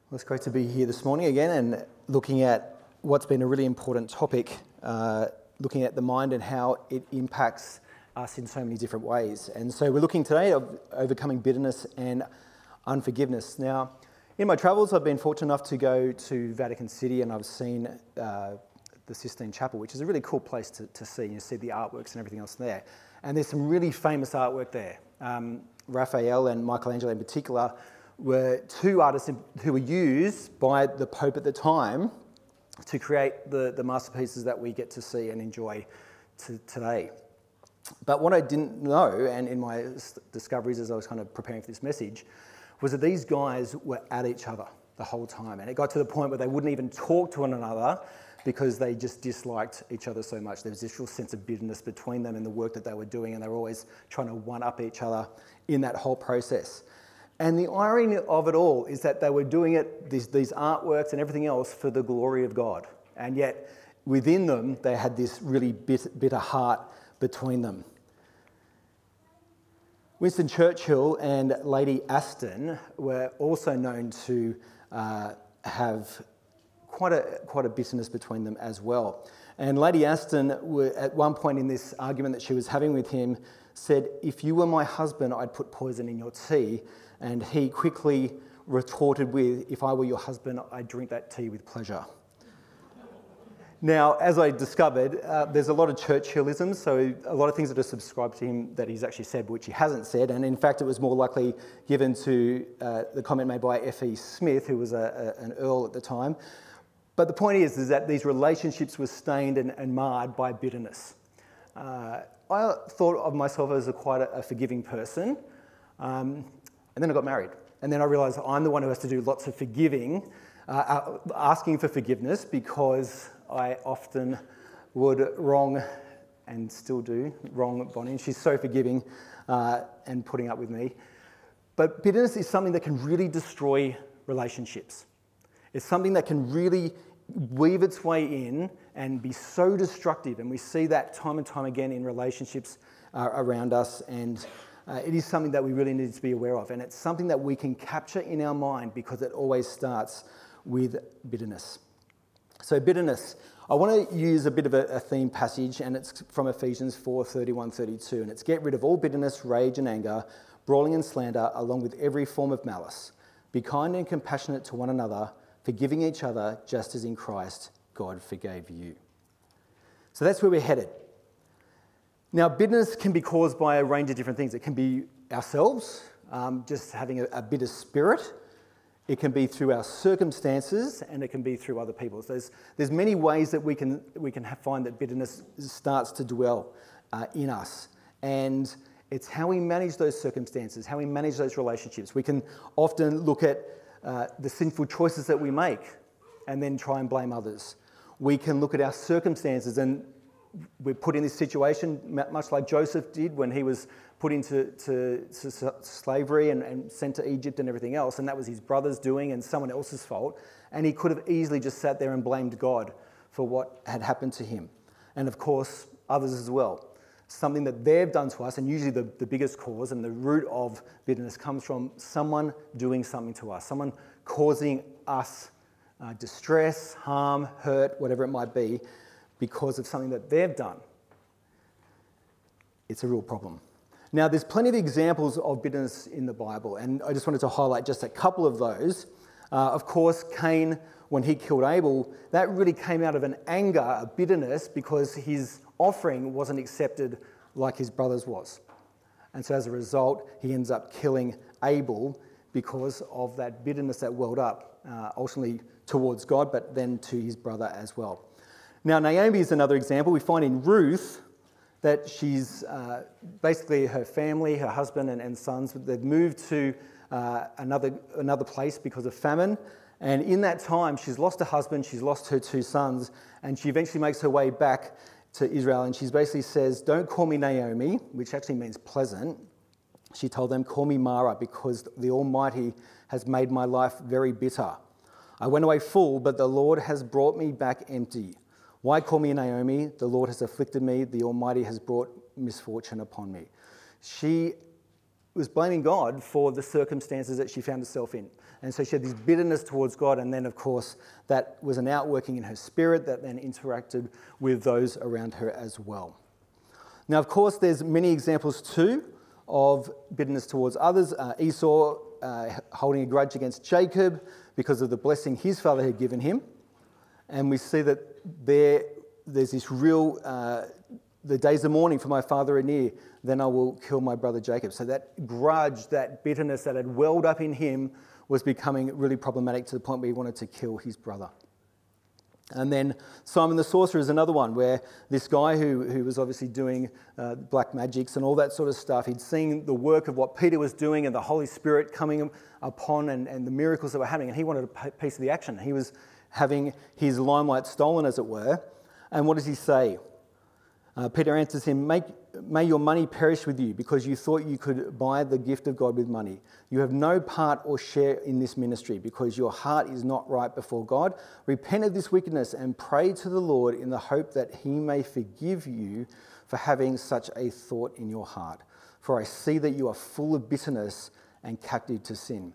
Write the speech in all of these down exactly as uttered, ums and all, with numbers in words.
Well, it's great to be here this morning again and looking at what's been a really important topic, uh, looking at the mind and how it impacts us in so many different ways. And so we're looking today at overcoming bitterness and unforgiveness. Now, in my travels, I've been fortunate enough to go to Vatican City, and I've seen uh, the Sistine Chapel, which is a really cool place to, to see. You see the artworks and everything else there. And there's some really famous artwork there. Um, Raphael and Michelangelo in particular were two artists who were used by the Pope at the time to create the, the masterpieces that we get to see and enjoy to, today. But what I didn't know, and in my discoveries as I was kind of preparing for this message, was that these guys were at each other the whole time. And it got to the point where they wouldn't even talk to one another because they just disliked each other so much. There was this real sense of bitterness between them and the work that they were doing, and they were always trying to one-up each other in that whole process. And the irony of it all is that they were doing it, these, these artworks and everything else, for the glory of God. And yet, within them, they had this really bitter, bitter heart between them. Winston Churchill and Lady Aston were also known to uh, have quite a, quite a bitterness between them as well. And Lady Aston, were, at one point in this argument that she was having with him, said, "If you were my husband, I'd put poison in your tea." And he quickly retorted with, "If I were your husband, I'd drink that tea with pleasure." Now, as I discovered, uh, there's a lot of Churchillisms, so a lot of things that are subscribed to him that he's actually said, which he hasn't said. And in fact, it was more likely given to uh, the comment made by F E Smith, who was a, a, an earl at the time. But the point is, is that these relationships were stained and, and marred by bitterness. Uh, I thought of myself as a quite a, a forgiving person. Um, And then I got married. And then I realised I'm the one who has to do lots of forgiving, uh, asking for forgiveness, because I often would wrong, and still do, wrong Bonnie. And she's so forgiving uh, and putting up with me. But bitterness is something that can really destroy relationships. It's something that can really weave its way in and be so destructive. And we see that time and time again in relationships uh, around us. And Uh, it is something that we really need to be aware of, and it's something that we can capture in our mind because it always starts with bitterness. So bitterness, I want to use a bit of a, a theme passage, and it's from Ephesians four, thirty-one, thirty-two, and it's "Get rid of all bitterness, rage and anger, brawling and slander, along with every form of malice. Be kind and compassionate to one another, forgiving each other, just as in Christ God forgave you." So that's where we're headed. Now, bitterness can be caused by a range of different things. It can be ourselves, um, just having a, a bitter spirit. It can be through our circumstances, and it can be through other people. So there's, there's many ways that we can, we can have, find that bitterness starts to dwell uh, in us. And it's how we manage those circumstances, how we manage those relationships. We can often look at uh, the sinful choices that we make and then try and blame others. We can look at our circumstances, and we're put in this situation, much like Joseph did when he was put into to, to slavery and, and sent to Egypt and everything else, and that was his brother's doing and someone else's fault. And he could have easily just sat there and blamed God for what had happened to him. And of course, others as well. Something that they've done to us, and usually the, the biggest cause and the root of bitterness comes from someone doing something to us, someone causing us uh, distress, harm, hurt, whatever it might be, because of something that they've done. It's a real problem. Now, there's plenty of examples of bitterness in the Bible, and I just wanted to highlight just a couple of those. Uh, of course, Cain, when he killed Abel, that really came out of an anger, a bitterness, because his offering wasn't accepted like his brother's was. And so as a result, he ends up killing Abel because of that bitterness that welled up, uh, ultimately towards God, but then to his brother as well. Now, Naomi is another example. We find in Ruth that she's uh, basically her family, her husband and, and sons, they've moved to uh, another, another place because of famine. And in that time, she's lost her husband, she's lost her two sons, and she eventually makes her way back to Israel. And she basically says, "Don't call me Naomi," which actually means pleasant. She told them, "Call me Mara, because the Almighty has made my life very bitter. I went away full, but the Lord has brought me back empty. Why call me Naomi? The Lord has afflicted me. The Almighty has brought misfortune upon me." She was blaming God for the circumstances that she found herself in. And so she had this bitterness towards God, and then, of course, that was an outworking in her spirit that then interacted with those around her as well. Now, of course, there's many examples too of bitterness towards others. Uh, Esau uh, holding a grudge against Jacob because of the blessing his father had given him. And we see that there, there's this real, uh, the days of mourning for my father are near, then I will kill my brother Jacob. So that grudge, that bitterness that had welled up in him was becoming really problematic to the point where he wanted to kill his brother. And then Simon the Sorcerer is another one where this guy who, who was obviously doing uh, black magics and all that sort of stuff, he'd seen the work of what Peter was doing and the Holy Spirit coming upon and, and the miracles that were happening, and he wanted a piece of the action. He was having his limelight stolen, as it were. And what does he say? Uh, Peter answers him, Make, may your money perish with you because you thought you could buy the gift of God with money. You have no part or share in this ministry because your heart is not right before God. Repent of this wickedness and pray to the Lord in the hope that he may forgive you for having such a thought in your heart. For I see that you are full of bitterness and captive to sin.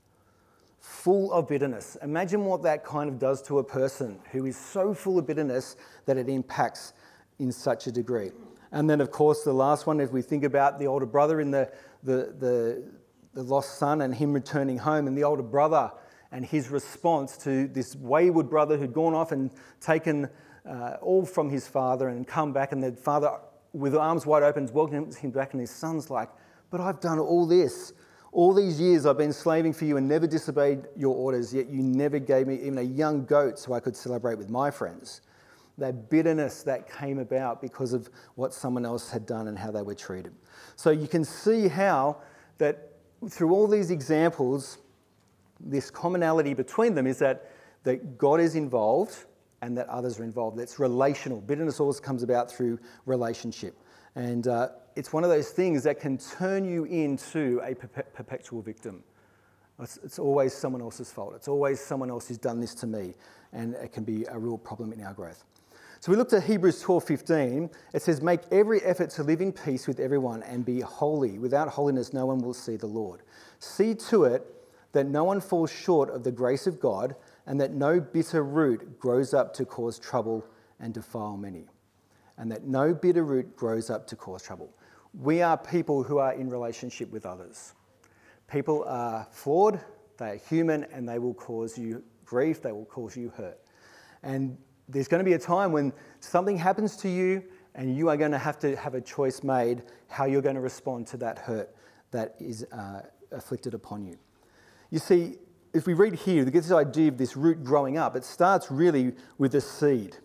Full of bitterness. Imagine what that kind of does to a person who is so full of bitterness that it impacts in such a degree. And then, of course, the last one, if we think about the older brother in the, the, the, the lost son and him returning home, and the older brother and his response to this wayward brother who'd gone off and taken uh, all from his father and come back, and the father, with arms wide open, welcomes him back, and his son's like, but I've done all this. All these years I've been slaving for you and never disobeyed your orders, yet you never gave me even a young goat so I could celebrate with my friends. That bitterness that came about because of what someone else had done and how they were treated. So you can see how that through all these examples, this commonality between them is that, that God is involved and that others are involved. It's relational. Bitterness always comes about through relationship. And uh, it's one of those things that can turn you into a perpe- perpetual victim. It's, it's always someone else's fault. It's always someone else who's done this to me. And it can be a real problem in our growth. So we looked at Hebrews twelve fifteen. It says, make every effort to live in peace with everyone and be holy. Without holiness, no one will see the Lord. See to it that no one falls short of the grace of God and that no bitter root grows up to cause trouble and defile many. And that no bitter root grows up to cause trouble. We are people who are in relationship with others. People are flawed, they are human, and they will cause you grief, they will cause you hurt. And there's going to be a time when something happens to you and you are going to have to have a choice made how you're going to respond to that hurt that is uh, afflicted upon you. You see, if we read here, we get this idea of this root growing up. It starts really with a seed.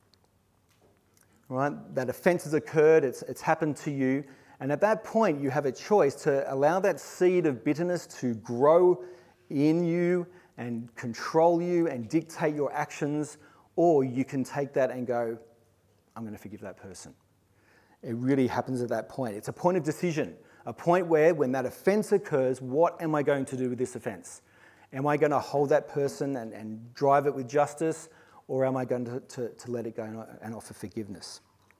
Right? That offence has occurred, it's, it's happened to you, and at that point you have a choice to allow that seed of bitterness to grow in you and control you and dictate your actions, or you can take that and go, I'm going to forgive that person. It really happens at that point. It's a point of decision, a point where when that offence occurs, what am I going to do with this offence? Am I going to hold that person and, and drive it with justice, or am I going to, to, to let it go and, and offer forgiveness?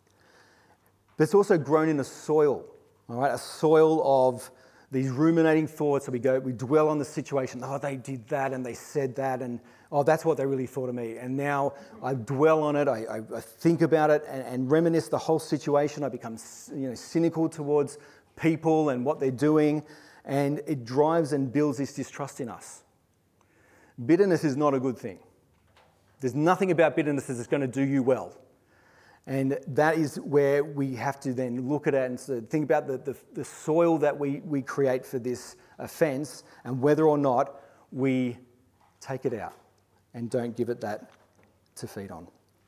But it's also grown in a soil, all right, a soil of these ruminating thoughts. So we go, we dwell on the situation. Oh, they did that and they said that, and oh, that's what they really thought of me. And now I dwell on it. I, I, I think about it and, and reminisce the whole situation. I become, you know, cynical towards people and what they're doing, and it drives and builds this distrust in us. Bitterness is not a good thing. There's nothing about bitterness that's going to do you well. And that is where we have to then look at it and so think about the, the, the soil that we, we create for this offence and whether or not we take it out and don't give it that to feed on.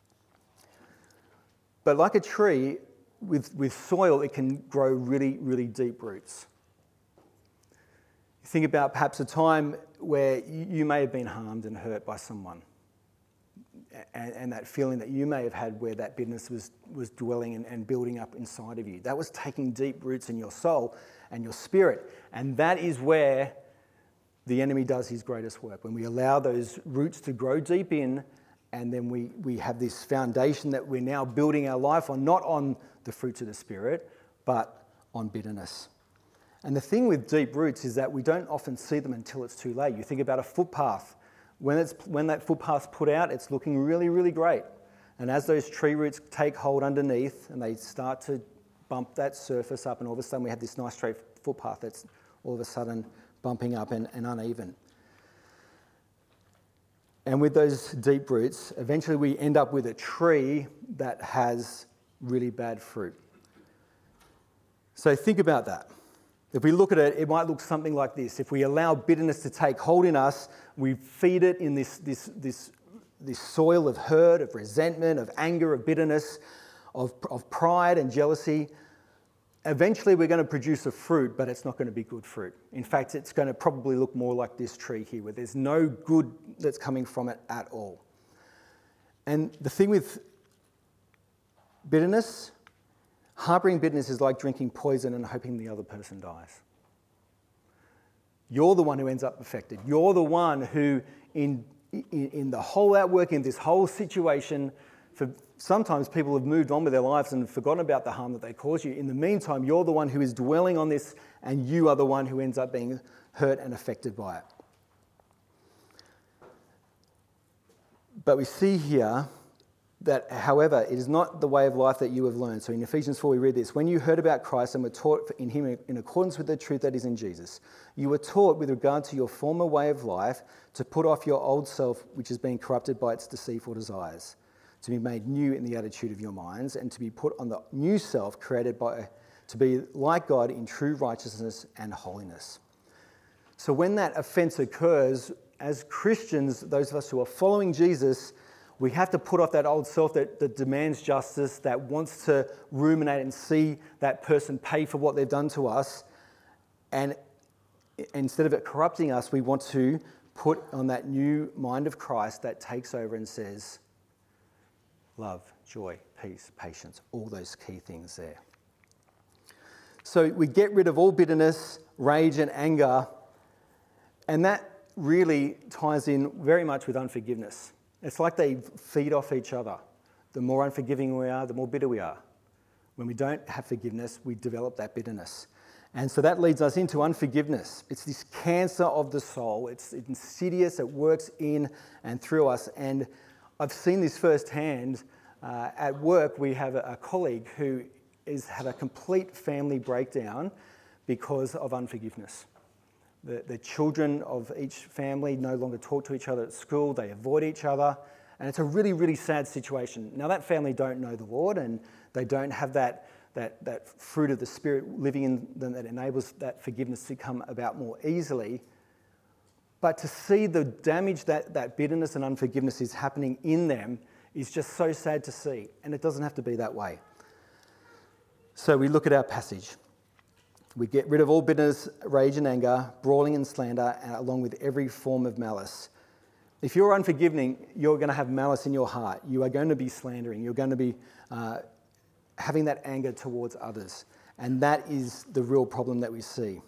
But like a tree, with, with soil, it can grow really, really deep roots. Think about perhaps a time where you may have been harmed and hurt by someone. And, and that feeling that you may have had where that bitterness was, was dwelling and, and building up inside of you. That was taking deep roots in your soul and your spirit. And that is where the enemy does his greatest work. When we allow those roots to grow deep in, and then we, we have this foundation that we're now building our life on, not on the fruits of the Spirit, but on bitterness. And the thing with deep roots is that we don't often see them until it's too late. You think about a footpath. When, it's, when that footpath's put out, it's looking really, really great. And as those tree roots take hold underneath and they start to bump that surface up, and all of a sudden we have this nice straight footpath that's all of a sudden bumping up and, and uneven. And with those deep roots, eventually we end up with a tree that has really bad fruit. So think about that. If we look at it, it might look something like this. If we allow bitterness to take hold in us, we feed it in this, this, this, this soil of hurt, of resentment, of anger, of bitterness, of, of pride and jealousy. Eventually we're going to produce a fruit, but it's not going to be good fruit. In fact, it's going to probably look more like this tree here, where there's no good that's coming from it at all. And the thing with bitterness, harboring bitterness is like drinking poison and hoping the other person dies. You're the one who ends up affected. You're the one who, in, in, in the whole outworking of this whole situation, for sometimes people have moved on with their lives and forgotten about the harm that they caused you. In the meantime, you're the one who is dwelling on this, and you are the one who ends up being hurt and affected by it. But we see here that, however, it is not the way of life that you have learned. So in Ephesians four, we read this: when you heard about Christ and were taught in him in accordance with the truth that is in Jesus, you were taught with regard to your former way of life to put off your old self, which has been corrupted by its deceitful desires, to be made new in the attitude of your minds, and to be put on the new self created by to be like God in true righteousness and holiness. So when that offense occurs, as Christians, those of us who are following Jesus, we have to put off that old self that, that demands justice, that wants to ruminate and see that person pay for what they've done to us. And instead of it corrupting us, we want to put on that new mind of Christ that takes over and says, love, joy, peace, patience, all those key things there. So we get rid of all bitterness, rage and anger, and that really ties in very much with unforgiveness. It's like they feed off each other. The more unforgiving we are, the more bitter we are. When we don't have forgiveness, we develop that bitterness. And so that leads us into unforgiveness. It's this cancer of the soul. It's insidious. It works in and through us. And I've seen this firsthand. Uh, at work, we have a, a colleague who has had a complete family breakdown because of unforgiveness. The, the children of each family no longer talk to each other at school. They avoid each other. And it's a really, really sad situation. Now, that family don't know the Lord, and they don't have that, that, that fruit of the Spirit living in them that enables that forgiveness to come about more easily. But to see the damage that, that bitterness and unforgiveness is happening in them is just so sad to see. And it doesn't have to be that way. So we look at our passage. We get rid of all bitterness, rage and anger, brawling and slander, and along with every form of malice. If you're unforgiving, you're going to have malice in your heart. You are going to be slandering. You're going to be uh, having that anger towards others. And that is the real problem that we see.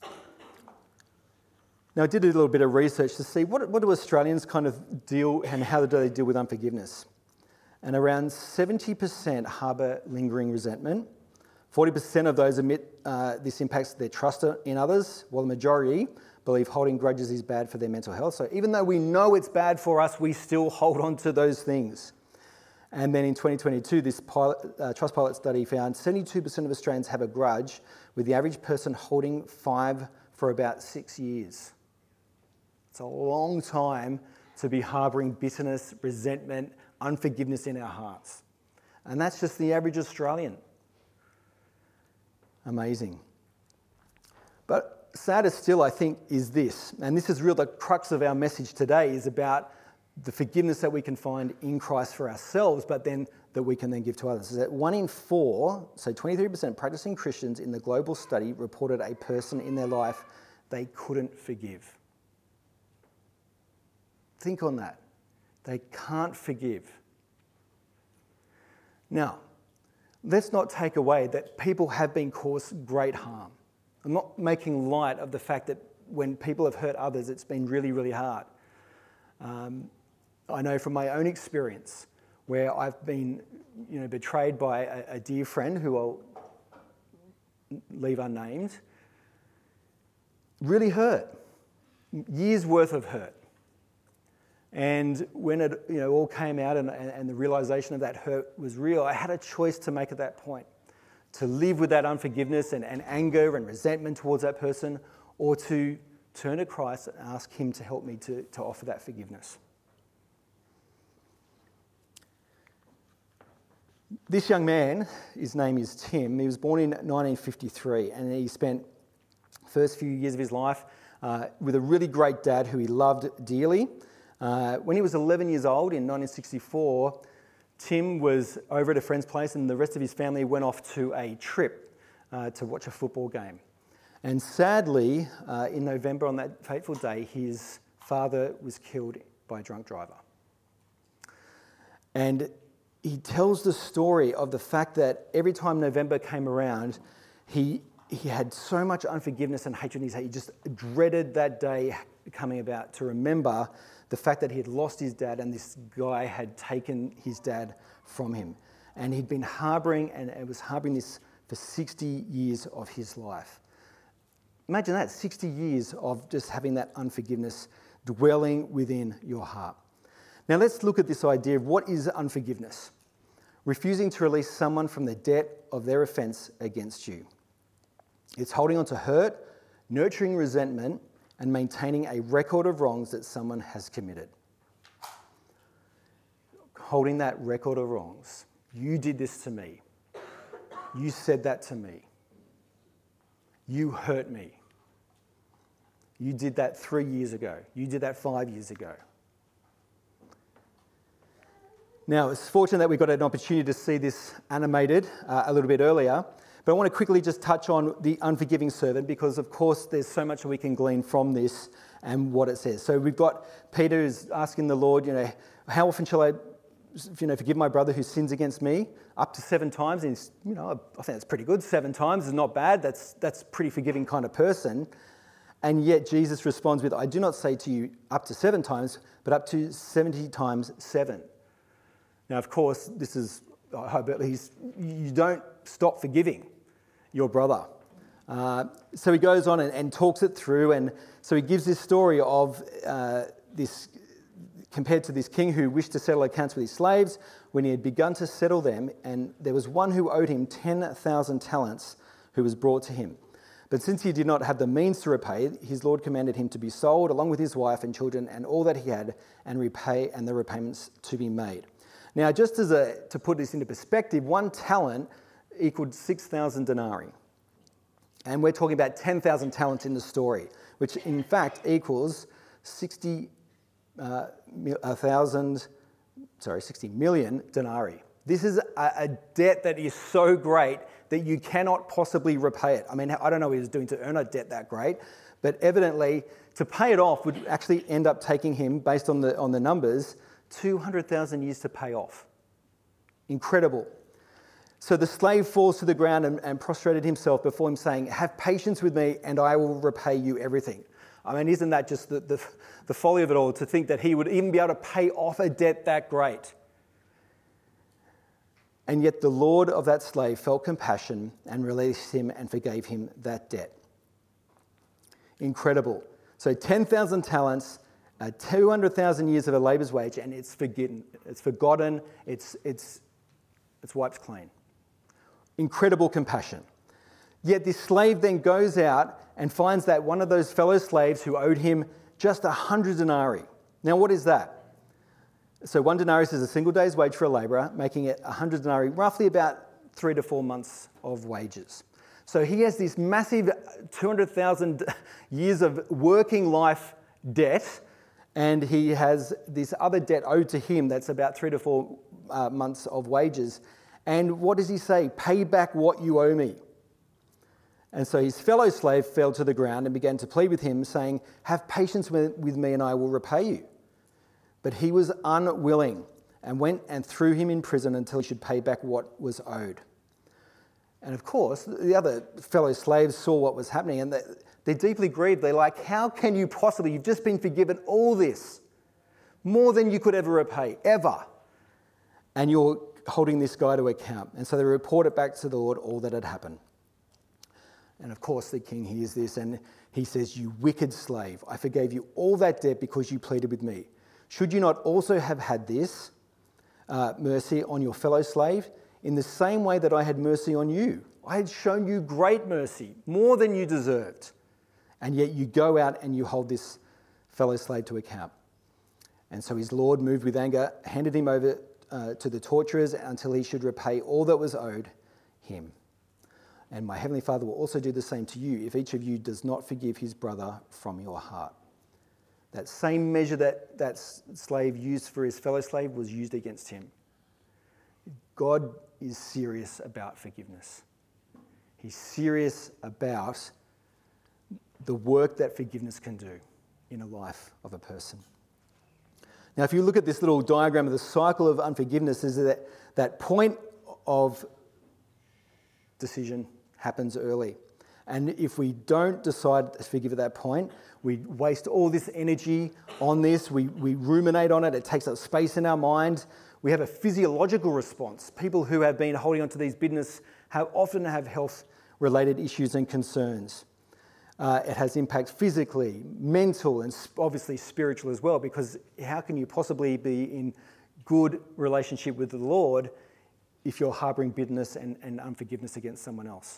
Now, I did a little bit of research to see what, what do Australians kind of deal, and how do they deal with unforgiveness. And around seventy percent harbour lingering resentment. forty percent of those admit uh, this impacts their trust in others, while the majority believe holding grudges is bad for their mental health. So even though we know it's bad for us, we still hold on to those things. And then in twenty twenty-two, this pilot, uh, Trustpilot study found seventy-two percent of Australians have a grudge, with the average person holding five for about six years. It's a long time to be harbouring bitterness, resentment, unforgiveness in our hearts. And that's just the average Australian. Amazing. But sadder still, I think, is this, and this is real, the crux of our message today is about the forgiveness that we can find in Christ for ourselves, but then that we can then give to others. Is that one in four, so twenty-three percent practicing Christians in the global study reported a person in their life they couldn't forgive. Think on that. They can't forgive. Now, let's not take away that people have been caused great harm. I'm not making light of the fact that when people have hurt others, it's been really, really hard. Um, I know from my own experience where I've been, you know, betrayed by a, a dear friend who I'll leave unnamed. really hurt, years worth of hurt. And when it you know all came out and, and, and the realization of that hurt was real, I had a choice to make at that point, to live with that unforgiveness and, and anger and resentment towards that person, or to turn to Christ and ask him to help me to, to offer that forgiveness. This young man, his name is Tim, he was born in nineteen fifty-three, and he spent the first few years of his life uh, with a really great dad who he loved dearly. Uh, when he was eleven years old in nineteen sixty-four, Tim was over at a friend's place and the rest of his family went off to a trip uh, to watch a football game. And sadly, uh, in November on that fateful day, his father was killed by a drunk driver. And he tells the story of the fact that every time November came around, he he had so much unforgiveness and hatred in his heart. He just dreaded that day coming about to remember the fact that he had lost his dad and this guy had taken his dad from him. And he'd been harbouring, and it was harbouring this for sixty years of his life. Imagine that, sixty years of just having that unforgiveness dwelling within your heart. Now let's look at this idea of what is unforgiveness. Refusing to release someone from the debt of their offence against you. It's holding on to hurt, nurturing resentment, and maintaining a record of wrongs that someone has committed. Holding that record of wrongs. You did this to me. You said that to me. You hurt me. You did that three years ago. You did that five years ago. Now, it's fortunate that we got an opportunity to see this animated uh, a little bit earlier, but I want to quickly just touch on the unforgiving servant because, of course, there's so much that we can glean from this and what it says. So we've got Peter who's asking the Lord, you know, how often shall I, you know, forgive my brother who sins against me? Up to seven times. And he's, you know, I think that's pretty good. Seven times is not bad. That's that's a pretty forgiving kind of person. And yet Jesus responds with, I do not say to you up to seven times, but up to seventy times seven. Now, of course, this is, I hope at least, you don't stop forgiving your brother. Uh, so he goes on and, and talks it through, and so he gives this story of uh, this, compared to this king who wished to settle accounts with his slaves, when he had begun to settle them, and there was one who owed him ten thousand talents who was brought to him. But since he did not have the means to repay, his lord commanded him to be sold along with his wife and children and all that he had, and repay and the repayments to be made. Now, just as a, to put this into perspective, one talent equaled six thousand denarii. And we're talking about ten thousand talents in the story, which in fact equals sixty uh, a thousand, sorry, sixty million denarii. This is a, a debt that is so great that you cannot possibly repay it. I mean, I don't know what he was doing to earn a debt that great, but evidently to pay it off would actually end up taking him, based on the on the numbers, two hundred thousand years to pay off. Incredible. So the slave falls to the ground and, and prostrated himself before him, saying, have patience with me and I will repay you everything. I mean, isn't that just the, the, the folly of it all, to think that he would even be able to pay off a debt that great? And yet the Lord of that slave felt compassion and released him and forgave him that debt. Incredible. So ten thousand talents, Uh, two hundred thousand years of a labour's wage, and it's forgotten, it's forgotten, it's, it's, it's wiped clean. Incredible compassion. Yet this slave then goes out and finds that one of those fellow slaves who owed him just a hundred denarii. Now, what is that? So one denarius is a single day's wage for a labourer, making it a hundred denarii, roughly about three to four months of wages. So he has this massive two hundred thousand years of working life debt, and he has this other debt owed to him that's about three to four uh, months of wages. And what does he say? Pay back what you owe me. And so his fellow slave fell to the ground and began to plead with him, saying, have patience with, with me and I will repay you. But he was unwilling and went and threw him in prison until he should pay back what was owed. And of course, the other fellow slaves saw what was happening, and they're deeply grieved. They're like, how can you possibly, you've just been forgiven all this, more than you could ever repay, ever. And you're holding this guy to account. And so they report it back to the Lord, all that had happened. And of course, the king hears this, and He says, "You wicked slave, I forgave you all that debt because you pleaded with me. Should you not also have had this uh, mercy on your fellow slave in the same way that I had mercy on you? I had shown you great mercy, more than you deserved. And yet you go out and you hold this fellow slave to account." And so his Lord, moved with anger, handed him over uh, to the torturers until he should repay all that was owed him. And my heavenly Father will also do the same to you if each of you does not forgive his brother from your heart. That same measure that that slave used for his fellow slave was used against him. God is serious about forgiveness. He's serious about the work that forgiveness can do in a life of a person. Now, if you look at this little diagram of the cycle of unforgiveness, is that that point of decision happens early. And if we don't decide to forgive at that point, we waste all this energy on this, we, we ruminate on it, it takes up space in our mind. We have a physiological response. People who have been holding on to these bitterness have often have health-related issues and concerns. Uh, it has impact physically, mental, and obviously spiritual as well, because how can you possibly be in good relationship with the Lord if you're harbouring bitterness and, and unforgiveness against someone else?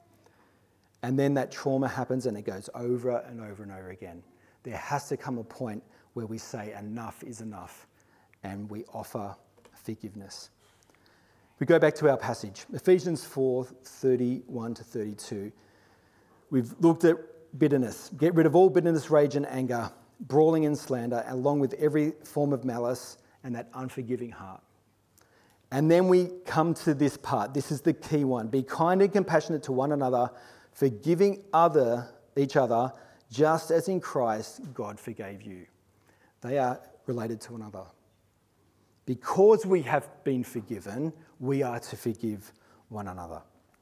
And then that trauma happens and it goes over and over and over again. There has to come a point where we say enough is enough and we offer forgiveness. We go back to our passage, Ephesians four, thirty-one to thirty-two. We've looked at bitterness. Get rid of all bitterness, rage and anger, brawling and slander, along with every form of malice and that unforgiving heart. And then we come to this part. This is the key one. Be kind and compassionate to one another, forgiving other each other, just as in Christ God forgave you. They are related to one another. Because we have been forgiven, we are to forgive one another.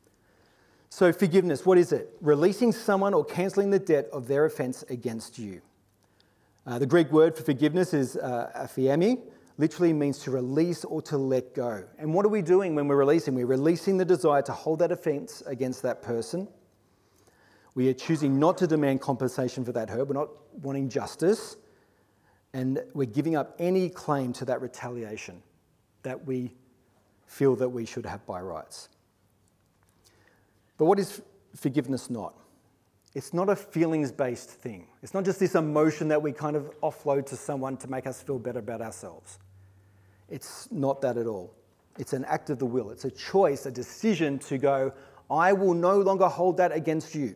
So forgiveness, what is it? Releasing someone or cancelling the debt of their offence against you. Uh, the Greek word for forgiveness is uh, aphiemi, literally means to release or to let go. And what are we doing when we're releasing? We're releasing the desire to hold that offence against that person. We are choosing not to demand compensation for that hurt. We're not wanting justice. And we're giving up any claim to that retaliation that we feel that we should have by rights. But what is forgiveness not? It's not a feelings-based thing. It's not just this emotion that we kind of offload to someone to make us feel better about ourselves. It's not that at all. It's an act of the will. It's a choice, a decision to go, I will no longer hold that against you.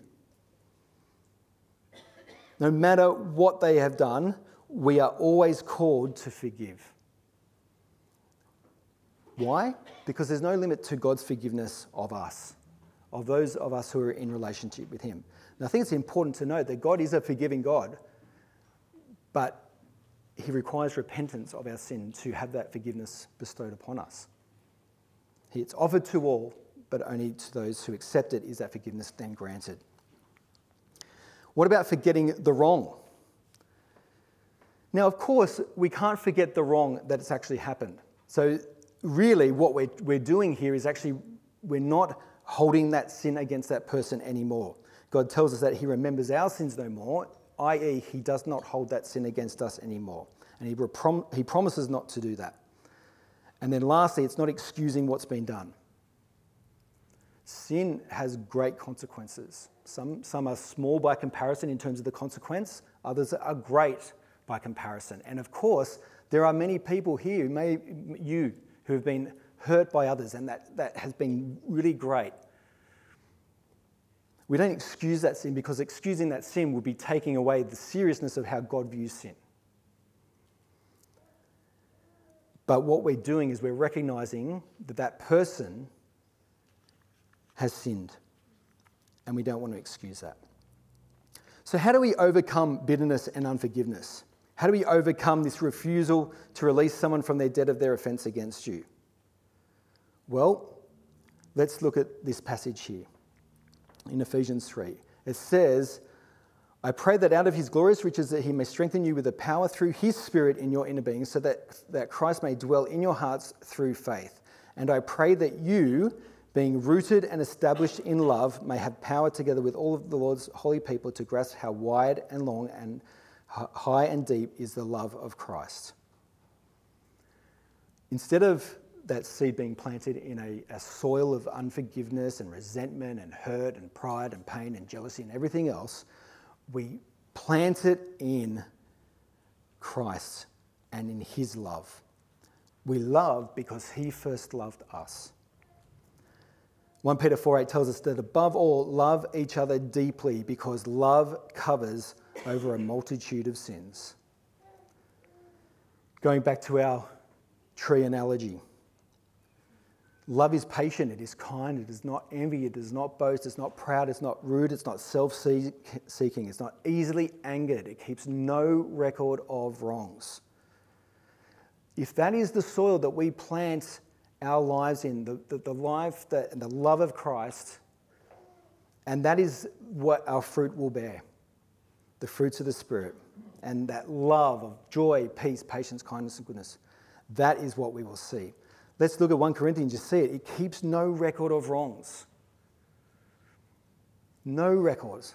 No matter what they have done, we are always called to forgive. Why? Because there's no limit to God's forgiveness of us, of those of us who are in relationship with him. And I think it's important to note that God is a forgiving God, but he requires repentance of our sin to have that forgiveness bestowed upon us. It's offered to all, but only to those who accept it is that forgiveness then granted. What about forgetting the wrong? Now, of course, we can't forget the wrong that it's actually happened. So really what we're, we're doing here is actually we're not holding that sin against that person anymore. God tells us that he remembers our sins no more, that is he does not hold that sin against us anymore. And he, reprom- he promises not to do that. And then lastly, it's not excusing what's been done. Sin has great consequences. Some, some are small by comparison in terms of the consequence. Others are great by comparison. And of course, there are many people here, may, you, who have been hurt by others, and that, that has been really great. We don't excuse that sin because excusing that sin would be taking away the seriousness of how God views sin. But what we're doing is we're recognizing that that person has sinned, and we don't want to excuse that. So how do we overcome bitterness and unforgiveness? How do we overcome this refusal to release someone from their debt of their offence against you? Well, let's look at this passage here in Ephesians three. It says, I pray that out of his glorious riches that he may strengthen you with the power through his Spirit in your inner being, so that, that Christ may dwell in your hearts through faith. And I pray that you, being rooted and established in love, may have power together with all of the Lord's holy people to grasp how wide and long and high and deep is the love of Christ. Instead of that seed being planted in a, a soil of unforgiveness and resentment and hurt and pride and pain and jealousy and everything else, we plant it in Christ and in his love. We love because he first loved us. First Peter four eight tells us that above all, love each other deeply because love covers over a multitude of sins. Going back to our tree analogy. Love is patient, it is kind, it does not envy, it does not boast, it's not proud, it's not rude, it's not self-seeking, it's not easily angered, it keeps no record of wrongs. If that is the soil that we plant our lives in, the, the, the life, the, the love of Christ, and that is what our fruit will bear, the fruits of the Spirit, and that love of joy, peace, patience, kindness, and goodness, that is what we will see. Let's look at First Corinthians, you see it. It keeps no record of wrongs. No records.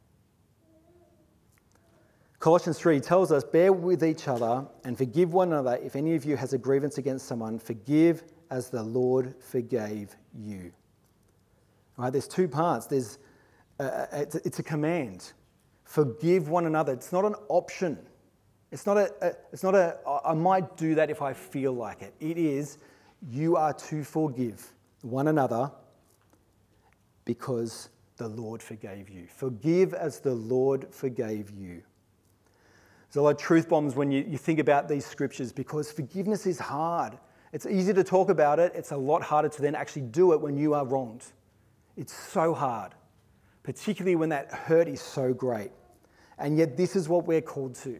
Colossians three tells us, bear with each other and forgive one another. If any of you has a grievance against someone, forgive as the Lord forgave you. All right, there's two parts. There's a, it's, a, it's a command. Forgive one another. It's not an option. It's not a, a, it's not a, I might do that if I feel like it. It is, you are to forgive one another because the Lord forgave you. Forgive as the Lord forgave you. There's a lot of truth bombs when you, you think about these scriptures because forgiveness is hard. It's easy to talk about it. It's a lot harder to then actually do it when you are wronged. It's so hard, particularly when that hurt is so great. And yet this is what we're called to.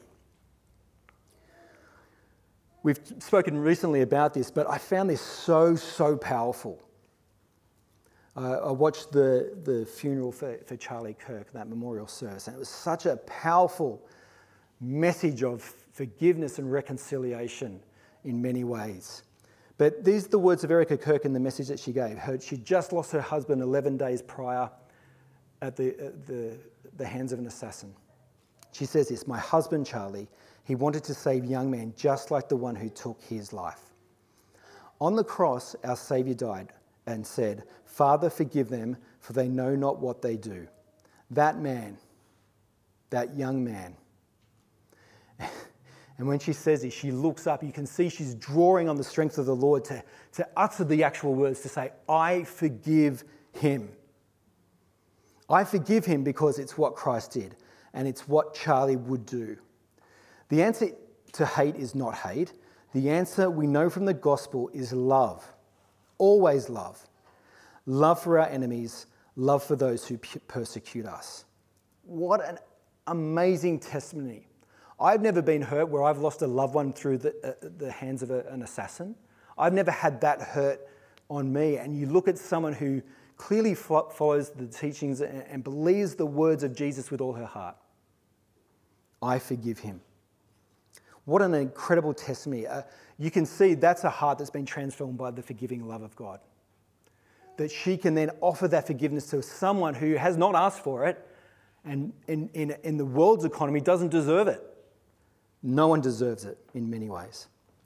We've spoken recently about this, but I found this so, so powerful. Uh, I watched the, the funeral for, for Charlie Kirk, that memorial service, and it was such a powerful message of forgiveness and reconciliation in many ways. But these are the words of Erica Kirk in the message that she gave. Her, she just lost her husband eleven days prior at the, at the, the hands of an assassin. She says this, my husband Charlie, he wanted to save young men just like the one who took his life. On the cross, our Saviour died and said, Father, forgive them, for they know not what they do. That man, that young man, and when she says this, she looks up. You can see she's drawing on the strength of the Lord to, to utter the actual words, to say, I forgive him. I forgive him because it's what Christ did, and it's what Charlie would do. The answer to hate is not hate. The answer we know from the gospel is love. Always love. Love for our enemies, love for those who persecute us. What an amazing testimony. I've never been hurt where I've lost a loved one through the, uh, the hands of a, an assassin. I've never had that hurt on me. And you look at someone who clearly fo- follows the teachings and, and believes the words of Jesus with all her heart. I forgive him. What an incredible testimony. Uh, you can see that's a heart that's been transformed by the forgiving love of God. That she can then offer that forgiveness to someone who has not asked for it and in, in, in the world's economy doesn't deserve it. No one deserves it in many ways.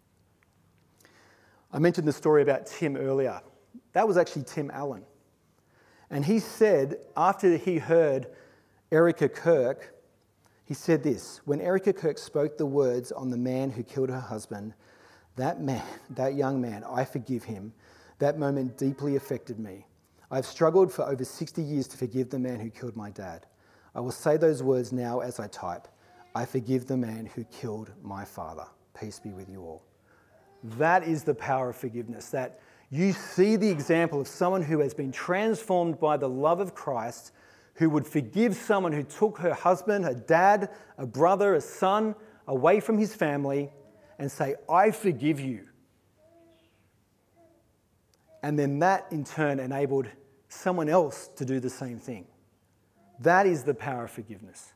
I mentioned the story about Tim earlier. That was actually Tim Allen. And he said, after he heard Erica Kirk, he said this, when Erica Kirk spoke the words on the man who killed her husband, that man, that young man, I forgive him, that moment deeply affected me. I've struggled for over sixty years to forgive the man who killed my dad. I will say those words now as I type. I forgive the man who killed my father. Peace be with you all. That is the power of forgiveness, that you see the example of someone who has been transformed by the love of Christ, who would forgive someone who took her husband, her dad, a brother, a son away from his family and say, I forgive you. And then that in turn enabled someone else to do the same thing. That is the power of forgiveness.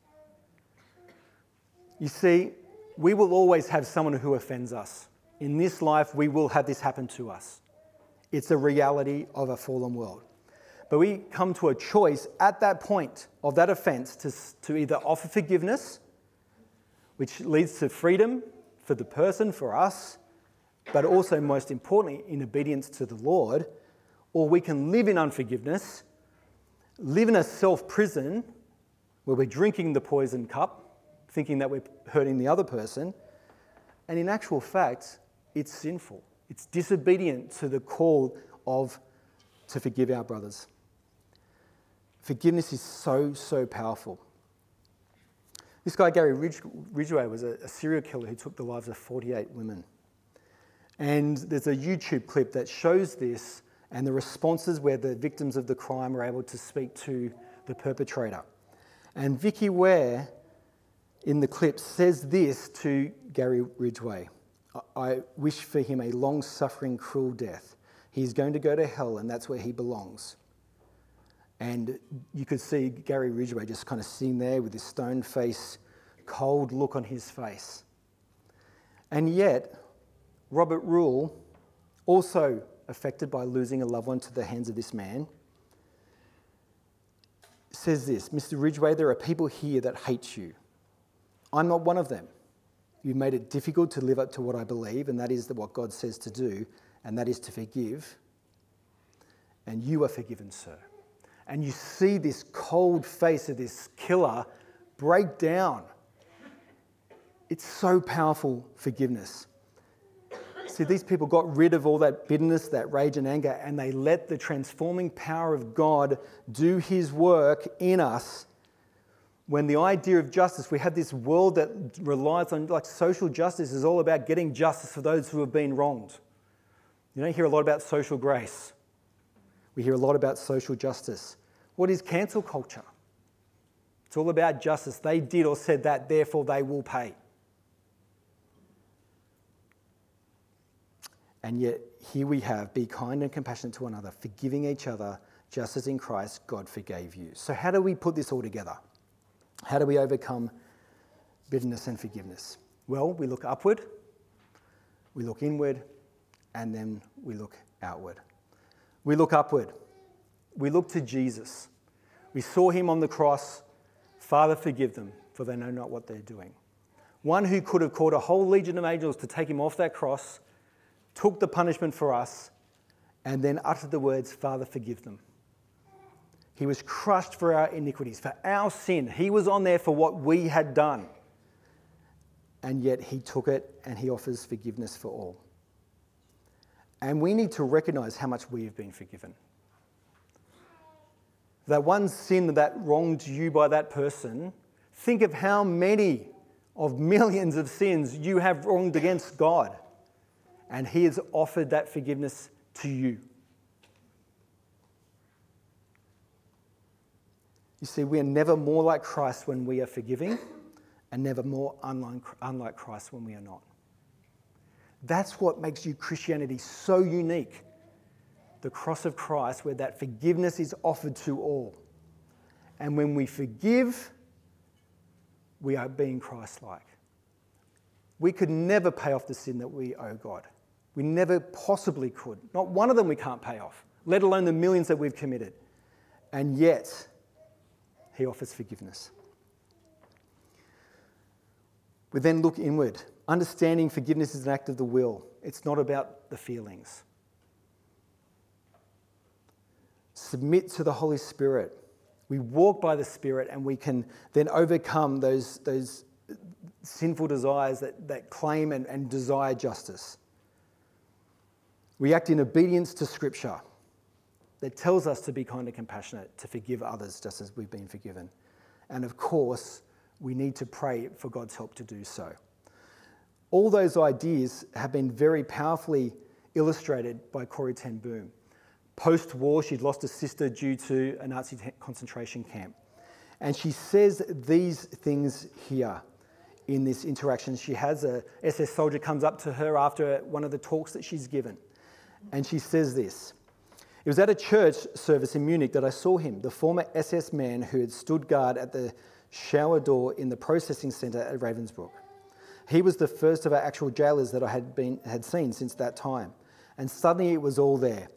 You see, we will always have someone who offends us. In this life, we will have this happen to us. It's a reality of a fallen world. But we come to a choice at that point of that offence to, to either offer forgiveness, which leads to freedom for the person, for us, but also most importantly in obedience to the Lord, or we can live in unforgiveness, live in a self-prison where we're drinking the poison cup, thinking that we're hurting the other person, and in actual fact, it's sinful. It's disobedient to the call of to forgive our brothers. Forgiveness is so, so powerful. This guy, Gary Ridge, Ridgway, was a, a serial killer who took the lives of forty-eight women. And there's a YouTube clip that shows this and the responses where the victims of the crime were able to speak to the perpetrator. And Vicky Ware, in the clip, says this to Gary Ridgway: I wish for him a long-suffering, cruel death. He's going to go to hell, and that's where he belongs. And you could see Gary Ridgway just kind of sitting there with his stone face, cold look on his face. And yet, Robert Rule, also affected by losing a loved one to the hands of this man, says this: Mister Ridgway, there are people here that hate you. I'm not one of them. You've made it difficult to live up to what I believe, and that is what God says to do, and that is to forgive. And you are forgiven, sir. And you see this cold face of this killer break down. It's so powerful, forgiveness. See, these people got rid of all that bitterness, that rage and anger, and they let the transforming power of God do his work in us. When the idea of justice, we have this world that relies on, like, social justice is all about getting justice for those who have been wronged. You don't hear a lot about social grace. We hear a lot about social justice. What is cancel culture? It's all about justice. They did or said that, therefore they will pay. And yet, here we have, be kind and compassionate to one another, forgiving each other, just as in Christ God forgave you. So how do we put this all together? How do we overcome bitterness and forgiveness? Well, we look upward, we look inward, and then we look outward. We look upward. We look to Jesus. We saw him on the cross. Father, forgive them, for they know not what they're doing. One who could have called a whole legion of angels to take him off that cross, took the punishment for us, and then uttered the words, Father, forgive them. He was crushed for our iniquities, for our sin. He was on there for what we had done. And yet he took it and he offers forgiveness for all. And we need to recognize how much we have been forgiven. That one sin that wronged you by that person, think of how many of millions of sins you have wronged against God. And he has offered that forgiveness to you. You see, we are never more like Christ when we are forgiving, and never more unlike, unlike Christ when we are not. That's what makes you Christianity so unique. The cross of Christ, where that forgiveness is offered to all. And when we forgive, we are being Christ-like. We could never pay off the sin that we owe God. We never possibly could. Not one of them we can't pay off, let alone the millions that we've committed. And yet, he offers forgiveness. We then look inward. Understanding forgiveness is an act of the will. It's not about the feelings. Submit to the Holy Spirit. We walk by the Spirit and we can then overcome those, those sinful desires that, that claim and, and desire justice. We act in obedience to Scripture that tells us to be kind and compassionate, to forgive others just as we've been forgiven. And of course, we need to pray for God's help to do so. All those ideas have been very powerfully illustrated by Corrie ten Boom. Post-war, she'd lost a sister due to a Nazi concentration camp. And she says these things here in this interaction. She has a S S soldier comes up to her after one of the talks that she's given. And she says this: "It was at a church service in Munich that I saw him, the former S S man who had stood guard at the shower door in the processing centre at Ravensbrück. He was the first of our actual jailers that I had been had seen since that time. And suddenly it was all there.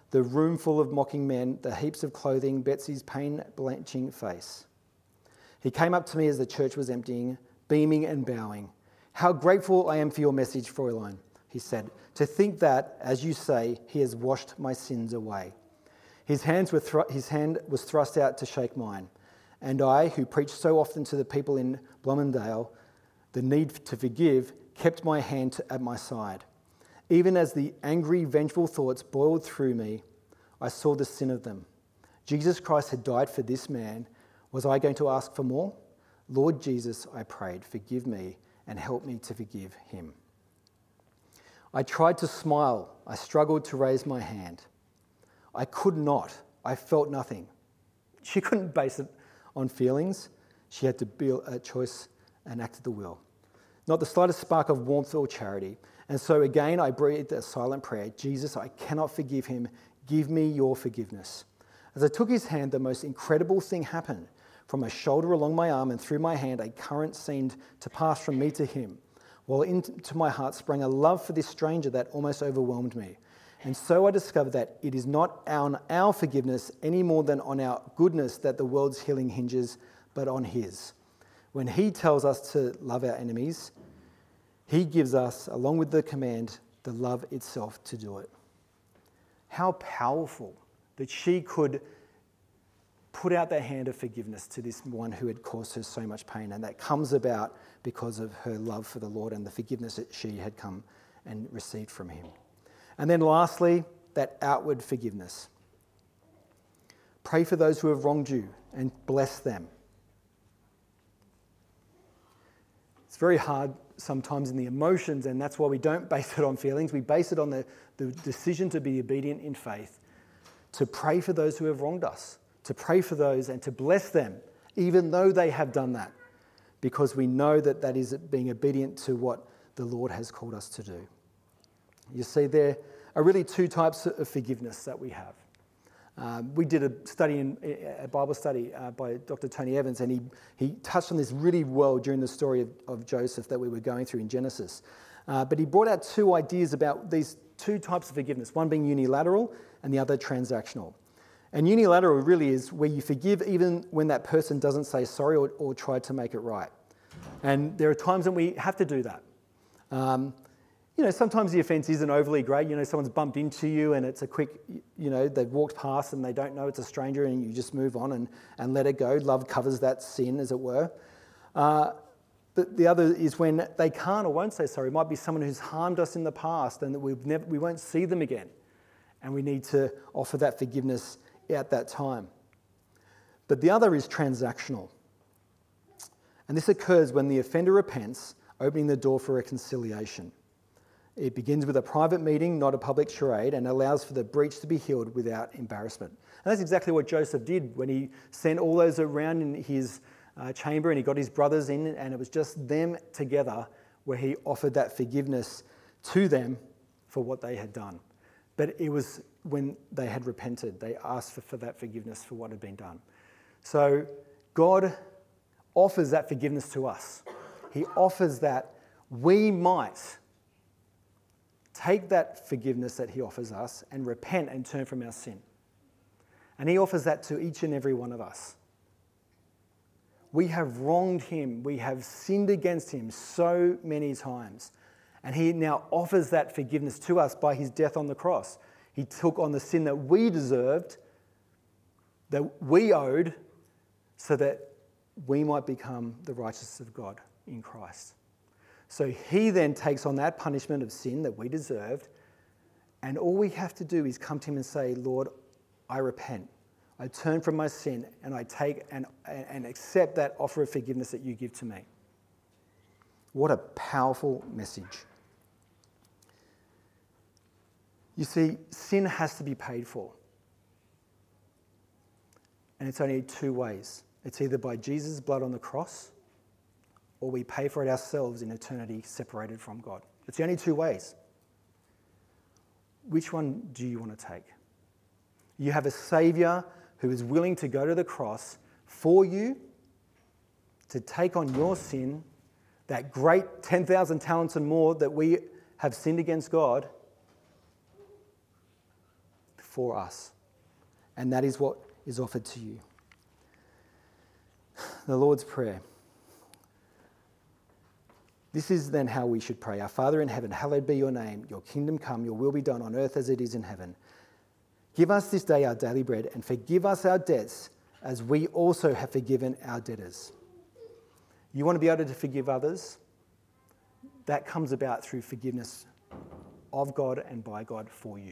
the room full of mocking men, the heaps of clothing, Betsy's pain-blanching face. He came up to me as the church was emptying, beaming and bowing. "How grateful I am for your message, Fräulein," he said. "To think that, as you say, he has washed my sins away." His, hands were thr- his hand was thrust out to shake mine, and I, who preached so often to the people in Bloomingdale the need to forgive, kept my hand to, at my side. Even as the angry, vengeful thoughts boiled through me, I saw the sin of them. Jesus Christ had died for this man. Was I going to ask for more? "Lord Jesus," I prayed, "forgive me and help me to forgive him." I tried to smile. I struggled to raise my hand. I could not. I felt nothing. She couldn't base it on feelings. She had to be a choice and act of the will. Not the slightest spark of warmth or charity. And so again, I breathed a silent prayer. "Jesus, I cannot forgive him. Give me your forgiveness." As I took his hand, the most incredible thing happened. From my shoulder along my arm and through my hand, a current seemed to pass from me to him, while into my heart sprang a love for this stranger that almost overwhelmed me. And so I discovered that it is not on our forgiveness any more than on our goodness that the world's healing hinges, but on his. When he tells us to love our enemies, he gives us, along with the command, the love itself to do it. How powerful that she could put out that hand of forgiveness to this one who had caused her so much pain, and that comes about because of her love for the Lord and the forgiveness that she had come and received from him. And then lastly, that outward forgiveness. Pray for those who have wronged you and bless them. It's very hard sometimes in the emotions, and that's why we don't base it on feelings. We base it on the, the decision to be obedient in faith, to pray for those who have wronged us, to pray for those and to bless them, even though they have done that, because we know that that is being obedient to what the Lord has called us to do. You see, there are really two types of forgiveness that we have. Um, we did a study, in, a Bible study uh, by Doctor Tony Evans, and he, he touched on this really well during the story of, of Joseph that we were going through in Genesis. Uh, but he brought out two ideas about these two types of forgiveness, one being unilateral and the other transactional. And unilateral really is where you forgive even when that person doesn't say sorry or, or try to make it right. And there are times when we have to do that. Um, you know, sometimes the offence isn't overly great. You know, someone's bumped into you and it's a quick, you know, they've walked past and they don't know it's a stranger and you just move on and, and let it go. Love covers that sin, as it were. Uh, but the other is when they can't or won't say sorry. It might be someone who's harmed us in the past and that we've never, we won't see them again. And we need to offer that forgiveness at that time. But the other is transactional. And this occurs when the offender repents, opening the door for reconciliation. It begins with a private meeting, not a public charade, and allows for the breach to be healed without embarrassment. And that's exactly what Joseph did when he sent all those around in his uh, chamber and he got his brothers in, and it was just them together where he offered that forgiveness to them for what they had done. But it was when they had repented. They asked for, for that forgiveness for what had been done. So God offers that forgiveness to us. He offers that we might take that forgiveness that he offers us and repent and turn from our sin. And he offers that to each and every one of us. We have wronged him. We have sinned against him so many times. And he now offers that forgiveness to us by his death on the cross. He took on the sin that we deserved, that we owed, so that we might become the righteousness of God in Christ. So he then takes on that punishment of sin that we deserved, and all we have to do is come to him and say, Lord, I repent. I turn from my sin, and I take and, and accept that offer of forgiveness that you give to me. What a powerful message. You see, sin has to be paid for. And it's only two ways. It's either by Jesus' blood on the cross, or we pay for it ourselves in eternity separated from God. It's the only two ways. Which one do you want to take? You have a Saviour who is willing to go to the cross for you, to take on your sin, that great ten thousand talents and more that we have sinned against God, for us. And that is what is offered to you. The Lord's Prayer. This is then how we should pray. Our Father in heaven, hallowed be your name. Your kingdom come, your will be done on earth as it is in heaven. Give us this day our daily bread, and forgive us our debts as we also have forgiven our debtors. You want to be able to forgive others? That comes about through forgiveness of God and by God for you.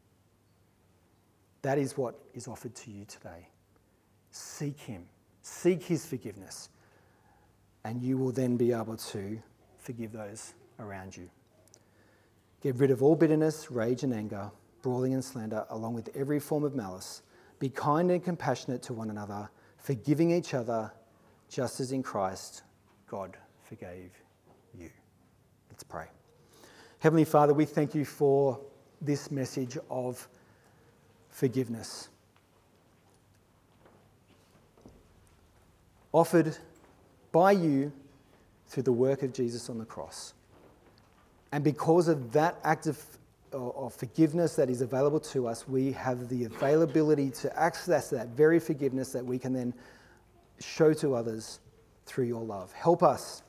That is what is offered to you today. Seek him. Seek his forgiveness. And you will then be able to forgive those around you. Get rid of all bitterness, rage and anger, brawling and slander, along with every form of malice. Be kind and compassionate to one another, forgiving each other, just as in Christ God forgave you. Let's pray. Heavenly Father, we thank you for this message of forgiveness. Offered by you through the work of Jesus on the cross. And because of that act of, of forgiveness that is available to us, we have the availability to access that very forgiveness that we can then show to others through your love. Help us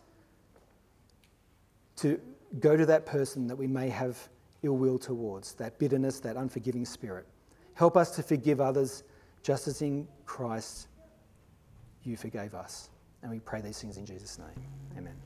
to go to that person that we may have ill will towards, that bitterness, that unforgiving spirit. Help us to forgive others just as in Christ you forgave us. And we pray these things in Jesus' name. Amen.